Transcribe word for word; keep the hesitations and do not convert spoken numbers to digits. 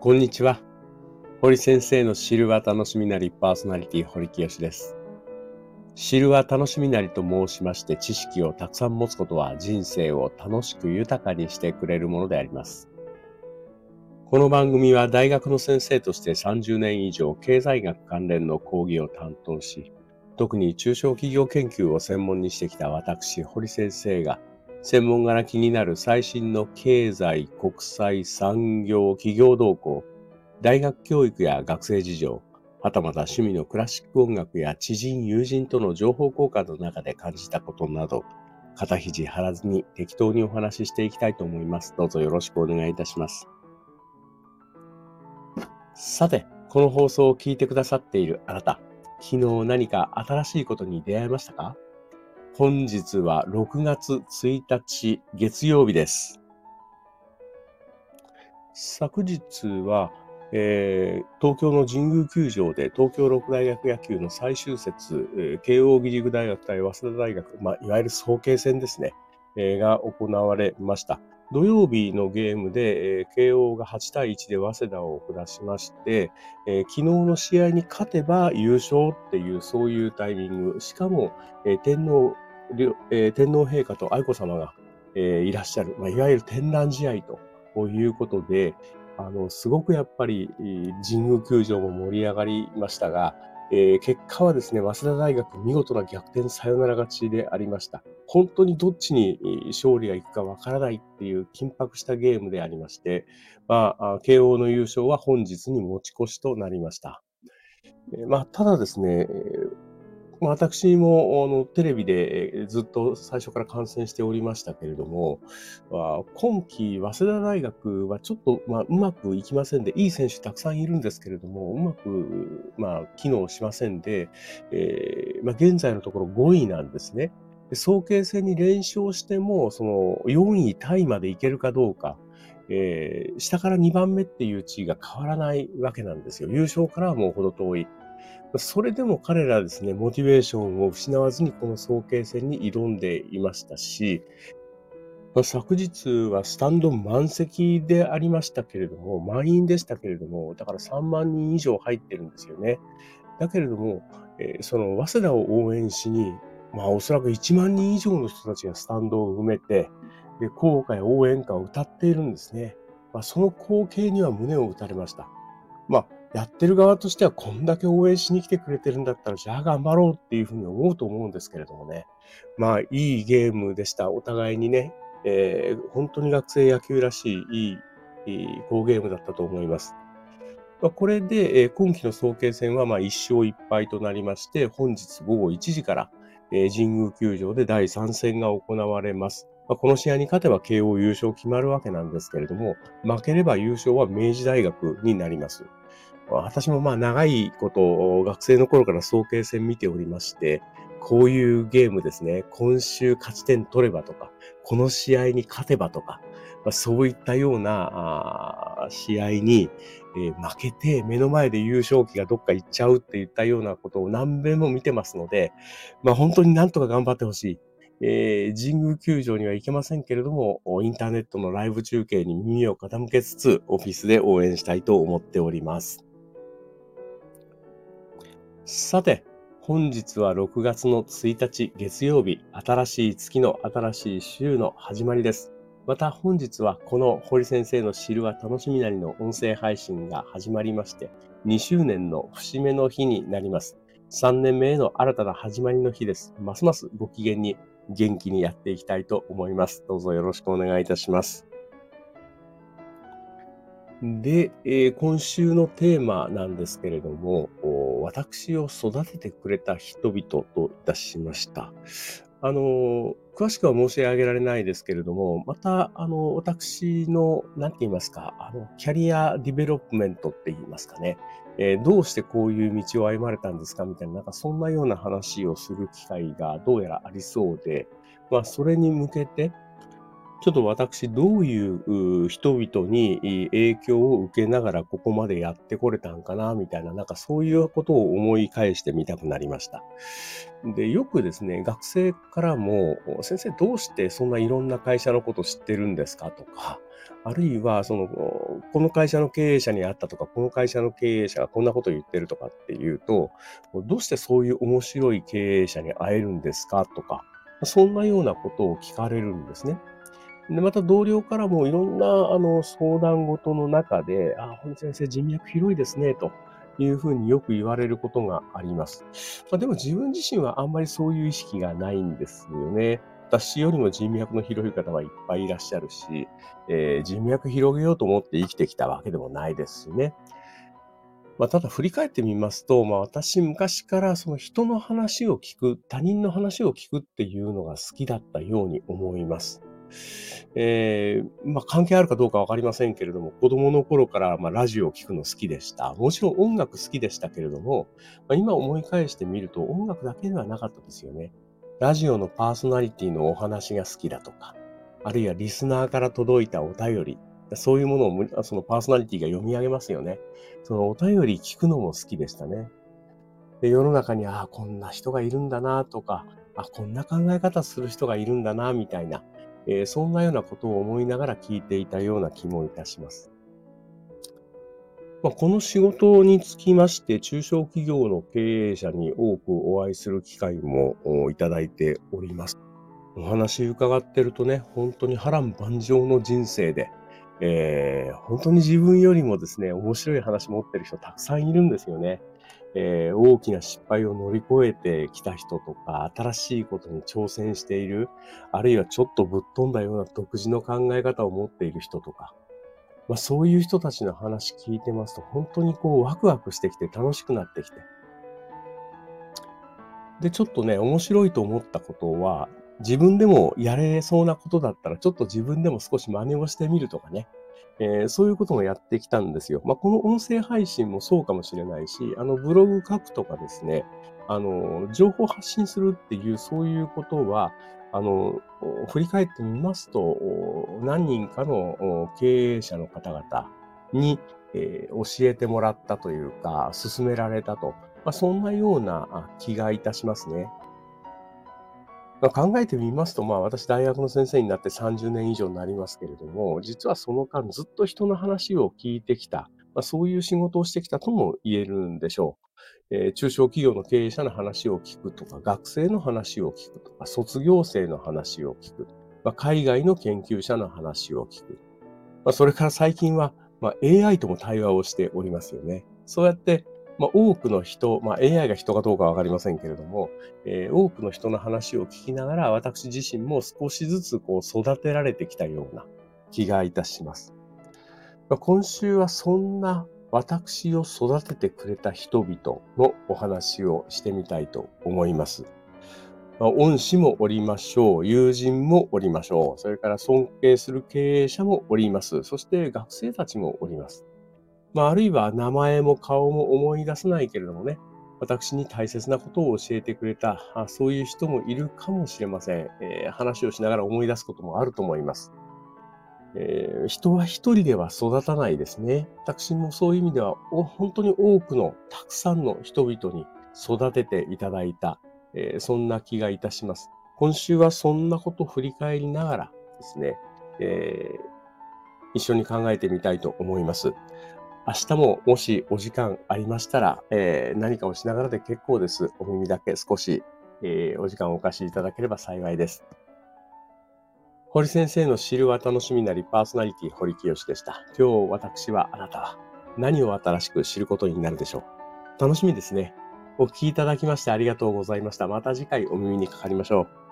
こんにちは。堀先生の知るは楽しみなりパーソナリティ堀清です。知るは楽しみなりと申しまして、知識をたくさん持つことは人生を楽しく豊かにしてくれるものであります。この番組は大学の先生としてさんじゅうねん以上経済学関連の講義を担当し、特に中小企業研究を専門にしてきた私、堀先生が、専門柄気になる最新の経済、国際、産業、企業動向、大学教育や学生事情、はたまた趣味のクラシック音楽や知人、友人との情報交換の中で感じたことなど、肩肘張らずに適当にお話ししていきたいと思います。どうぞよろしくお願いいたします。さて、この放送を聞いてくださっているあなた、昨日何か新しいことに出会いましたか？本日はろくがつついたち月曜日です。昨日は、えー東京の神宮球場で東京六大学野球の最終節、えー慶応義塾大学対早稲田大学、まあ、いわゆる早慶戦ですね、えーが行われました。土曜日のゲームで、えー慶応がはちたいいちで早稲田を下しまして、えー昨日の試合に勝てば優勝っていうそういうタイミング、しかも、えー天皇、両えー天皇陛下と愛子さまが、えーいらっしゃる、まあ、いわゆる天覧試合とということで、あの、すごくやっぱり、えー神宮球場も盛り上がりましたが、えー結果はですね、早稲田大学見事な逆転サヨナラ勝ちでありました。本当にどっちにえー勝利がいくかわからないっていう緊迫したゲームでありまして、まあ、あ慶応の優勝は本日に持ち越しとなりました。えーまあ、ただですね、えーまあ私もあのテレビでえーずっと最初から観戦しておりましたけれども、まあ今季、早稲田大学はちょっと、まあ、うまくいきませんで、いい選手たくさんいるんですけれども、うまく、まあ、機能しませんで、えーまあ、現在のところごいなんですね。で早慶戦に連勝しても、そのよんいタイまでいけるかどうか、えー下からにばんめっていう地位が変わらないわけなんですよ。優勝からはもうほど遠い。それでも彼らですね、モチベーションを失わずにこの早慶戦に挑んでいましたし、まあ、昨日はスタンド満席でありましたけれども、満員でしたけれども、だからさんまんにん以上入ってるんですよね。だけれども、えーその早稲田を応援しに、まあおそらくいちまんにん以上の人たちがスタンドを埋めて、で校歌や応援歌を歌っているんですね。まあ、その光景には胸を打たれました。まあ、やってる側としてはこんだけ応援しに来てくれてるんだったら、じゃあ頑張ろうっていうふうに思うと思うんですけれどもね。まあ、いいゲームでした。お互いにね、えー本当に学生野球らしい、いい、いい好ゲームだったと思います。まあ、これで、えー今期の早慶戦はまあいっしょういっぱいとなりまして、本日午後いちじから、えー神宮球場でだいさん戦が行われます。まあ、この試合に勝てば慶応優勝決まるわけなんですけれども、負ければ優勝は明治大学になります。私もまあ長いこと学生の頃から早慶戦見ておりまして、こういうゲームですね、今週勝ち点取ればとか、この試合に勝てばとか、まあ、そういったようなあ試合に、えー負けて目の前で優勝旗がどっか行っちゃうっていったようなことを何遍も見てますので、まあ本当になんとか頑張ってほしい。えー神宮球場には行けませんけれども、インターネットのライブ中継に耳を傾けつつ、オフィスで応援したいと思っております。さて、本日はろくがつのついたち月曜日、新しい月の新しい週の始まりです。また本日はこの堀先生の知るは楽しみなりの音声配信が始まりまして、にしゅうねんの節目の日になります。さんねんめへの新たな始まりの日です。ますますご機嫌に元気にやっていきたいと思います。どうぞよろしくお願いいたします。で、えー今週のテーマなんですけれども、お私を育ててくれた人々といたしました。あの、詳しくは申し上げられないですけれども、また、あの、私の、なんて言いますか、あの、キャリアディベロップメントって言いますかね、えーどうしてこういう道を歩まれたんですかみたいな、なんかそんなような話をする機会がどうやらありそうで、まあ、それに向けて、 ちょっと私、どういうう人々にい影響を受けながらここまでやってこれたんかな、みたいな、なんかそういうことを思い返してみたくなりました。で、よくですね、学生からも、先生どうしてそんないろんな会社のこと知ってるんですかとか、あるいは、その、この会社の経営者に会ったとか、この会社の経営者がこんなこと言ってるとかっていうと、どうしてそういう面白い経営者に会えるんですかとか、そんなようなことを聞かれるんですね。で、また同僚からもいろんな、あの、相談事の中で、あ、堀先生人脈広いですね、というふうによく言われることがあります。まあ、でも自分自身はあんまりそういう意識がないんですよね。私よりも人脈の広い方はいっぱいいらっしゃるし、えー人脈広げようと思って生きてきたわけでもないですしね。まあ、ただ振り返ってみますと、まあ、私昔からその人の話を聞く、他人の話を聞くっていうのが好きだったように思います。えーまあ、関係あるかどうかわかりませんけれども、子供の頃からまあラジオを聞くの好きでした。もちろん音楽好きでしたけれども、まあ、今思い返してみると音楽だけではなかったですよね。ラジオのパーソナリティのお話が好きだとか、あるいはリスナーから届いたお便り、そういうものをむそのパーソナリティが読み上げますよね。そのお便り聞くのも好きでしたね。で、世の中に、ああ、こんな人がいるんだなとか、あ、こんな考え方する人がいるんだな、みたいな、えーそんなようなことを思いながら聞いていたような気もいたします。まあ、この仕事につきまして、中小企業の経営者に多くお会いする機会もおいただいております。お話伺ってるとね、本当に波乱万丈の人生で、えー本当に自分よりもですね、面白い話持ってる人たくさんいるんですよね。えー大きな失敗を乗り越えてきた人とか、新しいことに挑戦している、あるいはちょっとぶっ飛んだような独自の考え方を持っている人とか、まあ、そういう人たちの話聞いてますと、本当にこうワクワクしてきて楽しくなってきて、で、ちょっとね、面白いと思ったことは、自分でもやれそうなことだったら、ちょっと自分でも少し真似をしてみるとかね。えーそういうこともやってきたんですよ。まあ、この音声配信もそうかもしれないし、あの、ブログ書くとかですね、あの、情報発信するっていう、そういうことは、あの、お振り返ってみますと、お何人かのお経営者の方々に、えー教えてもらったというか、勧められたと。まあ、そんなようなあ気がいたしますね。まあ、考えてみますと、まあ、私大学の先生になってさんじゅうねん以上になりますけれども、実はその間ずっと人の話を聞いてきた、まあ、そういう仕事をしてきたとも言えるんでしょう。えー中小企業の経営者の話を聞くとか、学生の話を聞くとか、卒業生の話を聞く、まあ、海外の研究者の話を聞く。まあ、それから最近は、まあ、エーアイ とも対話をしておりますよね。そうやって、まあ、多くの人、まあ、エーアイ が人かどうかわかりませんけれども、えー多くの人の話を聞きながら、私自身も少しずつこう育てられてきたような気がいたします。まあ、今週はそんな私を育ててくれた人々のお話をしてみたいと思います。まあ、恩師もおりましょう。友人もおりましょう。それから尊敬する経営者もおります。そして学生たちもおります。まあ、あるいは名前も顔も思い出せないけれどもね、私に大切なことを教えてくれた、あそういう人もいるかもしれません。えー話をしながら思い出すこともあると思います。えー人は一人では育たないですね。私もそういう意味では、お本当に多くのたくさんの人々に育てていただいた、えーそんな気がいたします。今週はそんなことを振り返りながらですね、えー一緒に考えてみたいと思います。明日ももしお時間ありましたら、えー何かをしながらで結構です。お耳だけ少し、えーお時間をお貸しいただければ幸いです。堀先生の知るは楽しみなりパーソナリティ堀清でした。今日私はあなたは何を新しく知ることになるでしょう。楽しみですね。お聞きいただきましてありがとうございました。また次回お耳にかかりましょう。